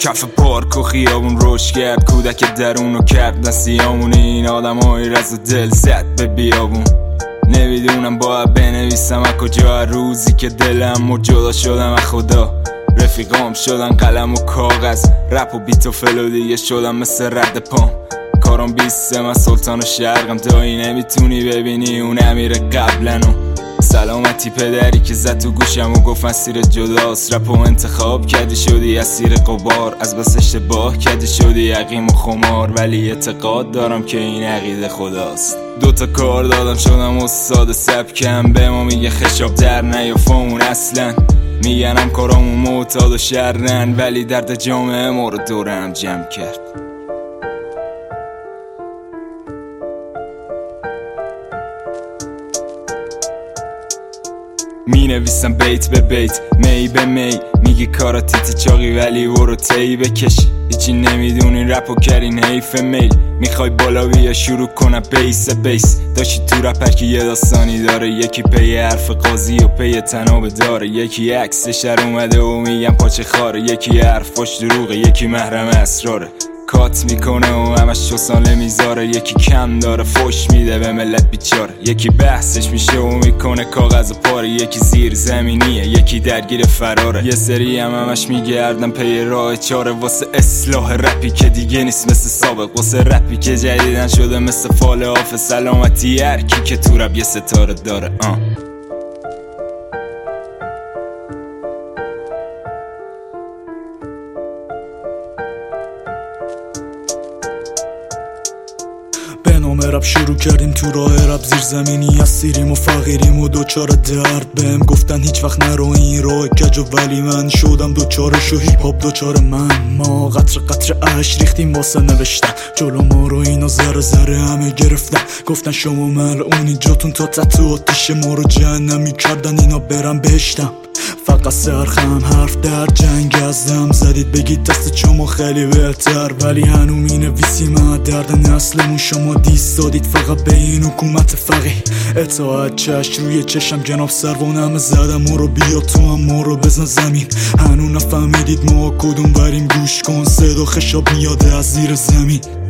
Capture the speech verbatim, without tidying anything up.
کف پارک و خیابون روش کرد، کودک درونو کرد نسیامون. این آدم های رز و دل زد به بیابون. نمیدونم باید بنویسم از کجا، روزی که دلم و جدا شدم از خدا. رفیقام شدن قلم و کاغذ، رپ و بیت و فلو دیگه شدم مثل رد پام. کارم بیسته من سلطان و شرقم، دایی نمیتونی ببینی اون امیر قبلنو. سلامتی پدری که زد تو گوشم و گفت مسیر جداست. رپ و انتخاب کردی شدی اسیر قبار، از بس اشتباه کردی شدی یقیم و خمار. ولی اعتقاد دارم که این عقیده خداست. دوتا کار دادم شدم استاد سبکم، به ما میگه خشاب در نیافمون اصلا. میگنم کارامون معتاد و شرن، ولی درد جامعه ما رو دورم جمع کرد. می نویسم بیت به بیت، می به می. میگی کارا تیتی چاقی ولی برو تی بکش. هیچی نمیدونی رپو کرین حیف میل. میخوای بالا بیا شروع کنم بیس بیس. داشتی تو رپر که یه داستانی داره، یکی پی حرف قاضی و پی تناب داره. یکی عکس شر اومده و میگم پاچه خاره، یکی حرفاش دروغه، یکی محرم اسراره. کات میکنه و همش چوسانه میذاره، یکی کم داره فوش میده به ملت بیچاره. یکی بحثش میشه و میکنه کاغذ و پاره، یکی زیر زمینیه یکی درگیر فراره. یه سری هم همش میگردن پی راه چاره، واسه اصلاح رپی که دیگه نیست مثل سابق، واسه رپی که جدیدن شده مثل فال آف. سلامتی هر کی که تو رپ یه ستاره داره. آه به نام رپ شروع کردیم تو راه رپ، زیر زمینی اسیریم و فقیریم و دوچار درد. بهم گفتن هیچ وقت نرو این راه کج، ولی من شدم دوچارش و هیپ هاپ دوچار من. ما قطر قطر اش ریختیم واسه نوشتن، جلو ما رو اینا ذره ذره همه گرفتن. گفتن شما ملعونی جاتون تا تتو آتیش، ما رو جهنمی کردن اینا برم بهشتم. فقط سرخم حرف در جنگ ازم زدید، بگید دست شما خیلی بهتر، ولی هنو می نویسیم درد نسلمون. شما دیست دادید فقط به این حکومت فقیه. اطاعت چشم روی چشم جناب سروانم زدم ما رو، بیا تو هم ما رو بزن زمین. هنو نفهمیدید ما کدوم بریم، گوش کن صدا خشاب میاد از زیر زمین.